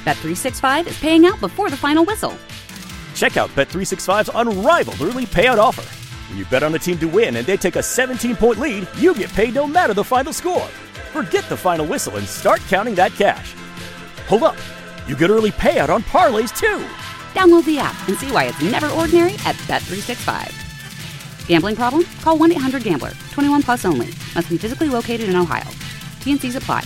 Bet365 is paying out before the final whistle. Check out Bet365's unrivaled early payout offer. When you bet on a team to win and they take a 17-point lead, you get paid no matter the final score. Forget the final whistle and start counting that cash. Hold up. You get early payout on parlays, too. Download the app and see why it's never ordinary at Bet365. Gambling problem? Call 1-800-GAMBLER. 21 plus only. Must be physically located in Ohio. T&Cs apply.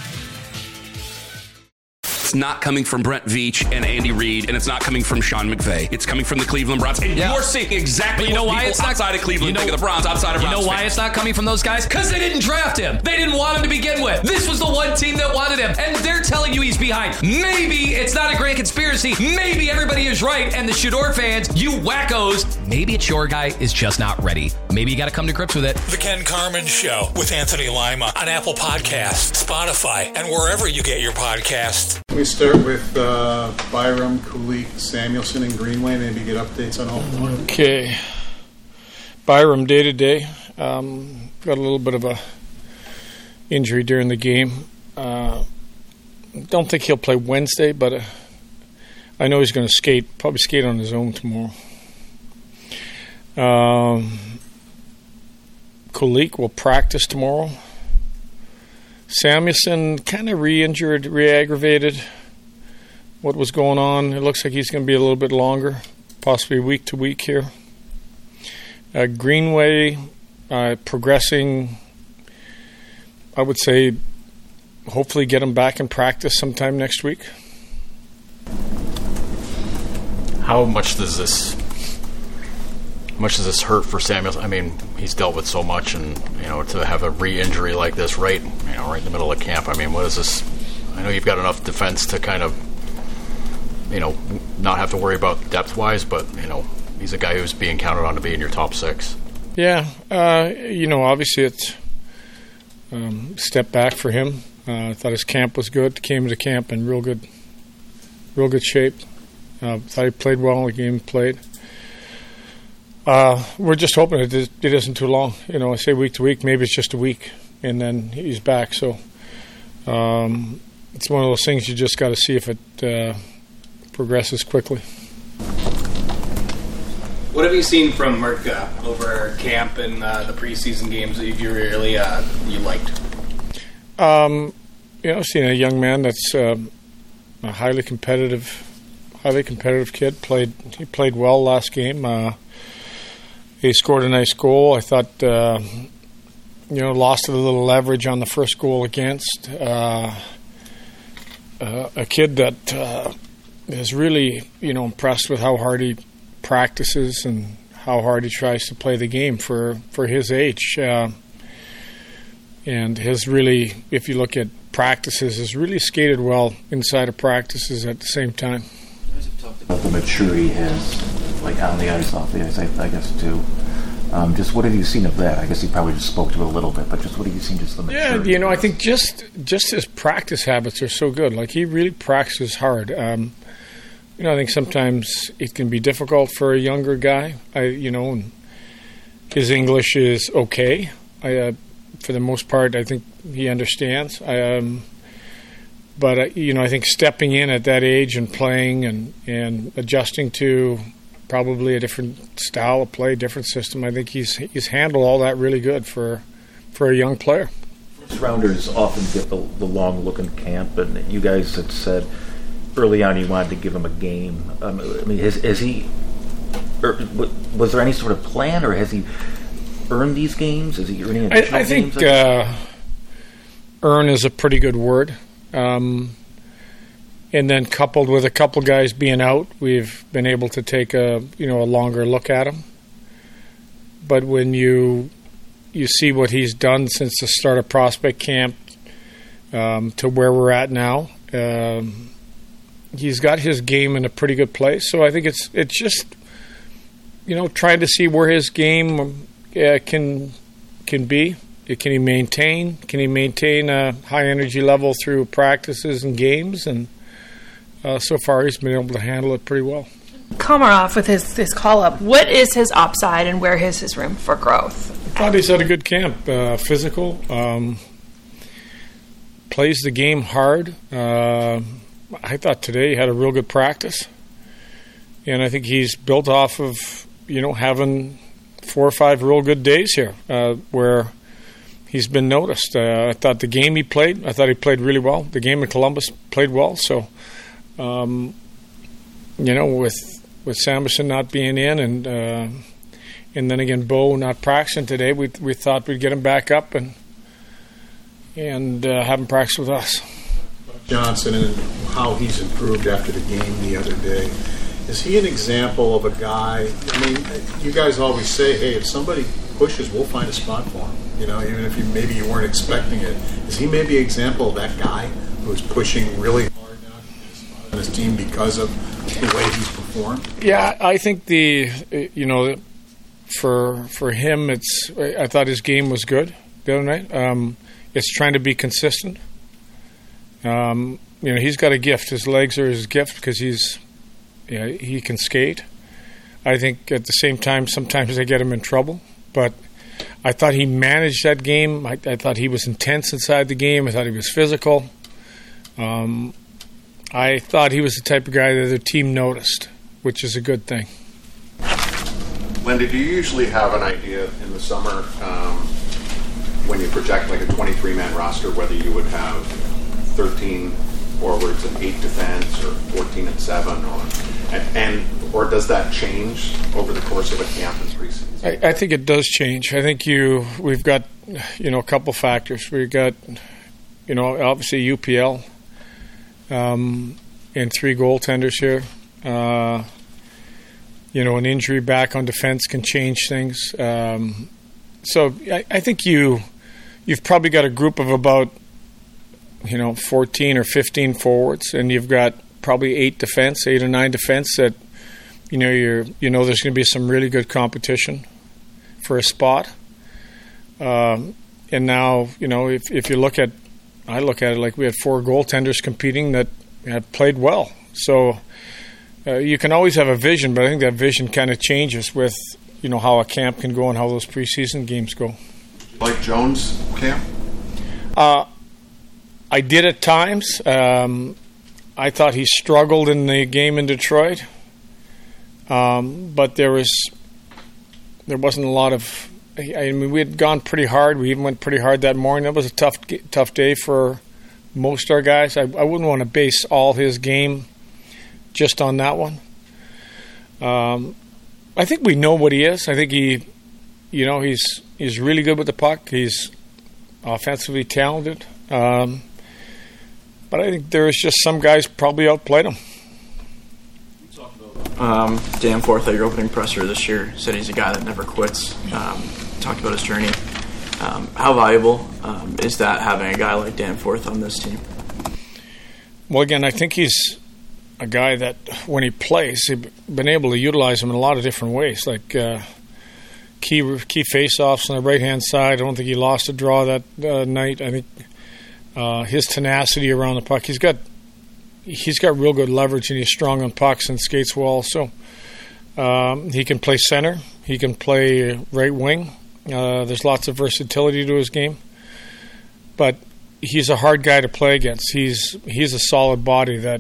It's not coming from Brent Veach and Andy Reid, and it's not coming from Sean McVay. It's coming from the Cleveland Browns. And you're seeing exactly what people outside of Cleveland think of the Browns, outside of Browns. You know why it's not coming from those guys? Because they didn't draft him. They didn't want him to begin with. This was the one team that wanted him, and they're telling you he's behind. Maybe it's not a grand conspiracy. Maybe everybody is right, and the Shador fans, you wackos, maybe it's your guy is just not ready. Maybe you got to come to grips with it. The Ken Carman Show with Anthony Lima on Apple Podcasts, Spotify, and wherever you get your podcasts. We start with Byram, Kulich, Samuelson, and Greenway. Maybe get updates on all of them. Okay. Byram day to day. Got a little bit of a injury during the game. Don't think he'll play Wednesday, but I know he's going to skate. Probably skate on his own tomorrow. Kulich will practice tomorrow. Samuelson kind of re-injured, re-aggravated what was going on. It looks like he's going to be a little bit longer, possibly week to week here. Greenway progressing, I would say, hopefully get him back in practice sometime next week. How much does this hurt for Samuel? I mean, he's dealt with so much, and to have a re-injury like this right in the middle of camp. I mean, what is this? I know you've got enough defense to kind of, not have to worry about depth-wise, but he's a guy who's being counted on to be in your top six. Yeah, obviously it's a step back for him. I thought his camp was good. Came to camp in real good shape. Thought he played well in the game he played. We're just hoping it isn't too long. I say week to week, maybe it's just a week, and then he's back. So it's one of those things you just got to see if it progresses quickly. What have you seen from Murtka over camp and the preseason games that you really you liked? I've seen a young man that's a highly competitive kid. He played well last game. He scored a nice goal. I thought, lost a little leverage on the first goal against. A kid that is really, impressed with how hard he practices and how hard he tries to play the game for his age. And has really, if you look at practices, has really skated well inside of practices at the same time. You guys have talked about the maturity he has, like on the ice, off the ice, I guess, too. Just what have you seen of that? I guess you probably just spoke to it a little bit, but just what have you seen, just the maturity? Yeah, I think just his practice habits are so good. Like, he really practices hard. I think sometimes it can be difficult for a younger guy. And his English is okay. For the most part, I think he understands. But I think stepping in at that age and playing and adjusting to probably a different style of play, different system, I think he's handled all that really good for a young player. First rounders often get the long look in camp, and you guys had said early on you wanted to give him a game. Has he? Was there any sort of plan, or has he earned these games? Is he earning additional games? I think earn is a pretty good word. And then coupled with a couple guys being out, we've been able to take a longer look at him. But when you see what he's done since the start of prospect camp to where we're at now, he's got his game in a pretty good place. So I think it's just trying to see where his game can be. Can he maintain? Can he maintain a high energy level through practices and games? And so far, he's been able to handle it pretty well. Komarov with his call-up, what is his upside and where is his room for growth? I thought he's had a good camp. Physical. Plays the game hard. I I thought today he had a real good practice. And I think he's built off of, having 4 or 5 real good days here where he's been noticed. I thought the game he played really well. The game in Columbus played well. So, with Samuelsson not being in and then again Bo not practicing today, we thought we'd get him back up and have him practice with us. Johnson and how he's improved after the game the other day. Is he an example of a guy? I mean, you guys always say, hey, if somebody pushes, we'll find a spot for him. Even if maybe you weren't expecting it. Is he maybe an example of that guy who's pushing really hard now to get a spot on his team because of the way he's performed? Yeah, I think for him, I thought his game was good the other night. It's trying to be consistent. He's got a gift. His legs are his gift because he can skate. I think at the same time, sometimes they get him in trouble. But I thought he managed that game. I thought he was intense inside the game. I thought he was physical. I thought he was the type of guy that the team noticed, which is a good thing. Lindy, do you usually have an idea in the summer when you project like a 23-man roster, whether you would have 13 forwards and 8 defense or 14 and 7, or does that change over the course of a camp and preseason? I think it does change. I think we've got a couple factors. We've got obviously UPL and 3 goaltenders here. An injury back on defense can change things. So I think you've probably got a group of about 14 or 15 forwards, and you've got probably 8 or 9 defense that there's going to be some really good competition for a spot. And now if you look at, I look at it like we had 4 goaltenders competing that have played well. So you can always have a vision, but I think that vision kind of changes with how a camp can go and how those preseason games go. Like Jones' camp? I did at times. I thought he struggled in the game in Detroit, but there wasn't a lot of. I mean, we had gone pretty hard. We even went pretty hard that morning. That was a tough day for most of our guys. I wouldn't want to base all his game just on that one. I think we know what he is. I think he's really good with the puck. He's offensively talented. But I think there's just some guys probably outplayed him. Danforth at your opening presser this year said he's a guy that never quits. Talked about his journey. How valuable is that, having a guy like Danforth on this team? Well, again, I think he's a guy that when he plays, he's been able to utilize him in a lot of different ways, like key face-offs on the right-hand side. I don't think he lost a draw that night. I think his tenacity around the puck. He's got real good leverage, and he's strong on pucks and skates well. So he can play center. He can play right wing. There's lots of versatility to his game. But he's a hard guy to play against. He's a solid body that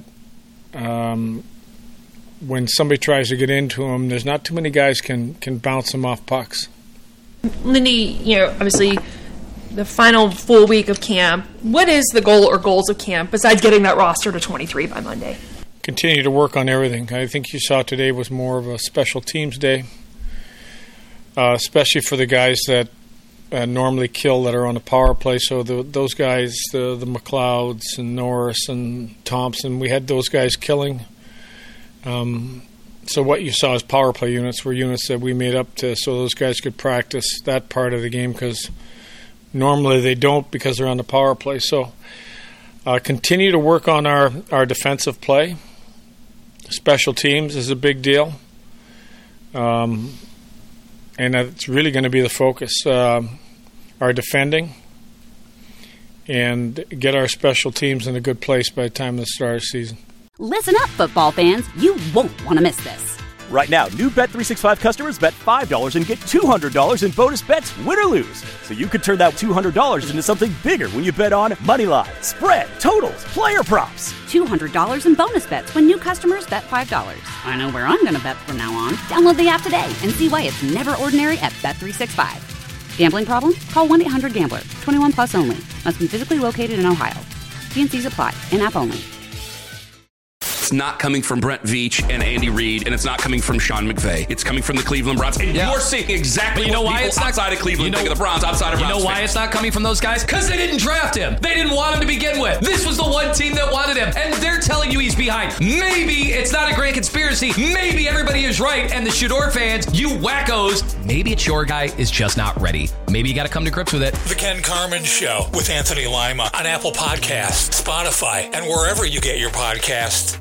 when somebody tries to get into him, there's not too many guys can bounce him off pucks. Lindy, obviously the final full week of camp, what is the goal or goals of camp besides getting that roster to 23 by Monday? Continue to work on everything. I think you saw today was more of a special teams day, especially for the guys that normally kill that are on the power play. So those guys, the McLeods and Norris and Thompson, we had those guys killing. So what you saw as power play units were units that we made up to, so those guys could practice that part of the game, because normally they don't because they're on the power play. So continue to work on our defensive play. Special teams is a big deal. And that's really going to be the focus. Our defending, and get our special teams in a good place by the time of the start of the season. Listen up, football fans. You won't want to miss this. Right now, new Bet365 customers bet $5 and get $200 in bonus bets, win or lose. So you could turn that $200 into something bigger when you bet on moneyline, spread, totals, player props. $200 in bonus bets when new customers bet $5. I know where I'm going to bet from now on. Download the app today and see why it's never ordinary at Bet365. Gambling problem? Call 1-800-GAMBLER. 21 plus only. Must be physically located in Ohio. T&Cs apply. In-app only. It's not coming from Brent Veach and Andy Reid, and it's not coming from Sean McVay. It's coming from the Cleveland Browns. And you're seeing exactly what people outside of Cleveland think of the Browns, outside of Browns. You know why it's not coming from those guys? Because they didn't draft him. They didn't want him to begin with. This was the one team that wanted him, and they're telling you he's behind. Maybe it's not a grand conspiracy. Maybe everybody is right, and the Shador fans, you wackos, maybe it's your guy is just not ready. Maybe you got to come to grips with it. The Ken Carman Show with Anthony Lima on Apple Podcasts, Spotify, and wherever you get your podcasts.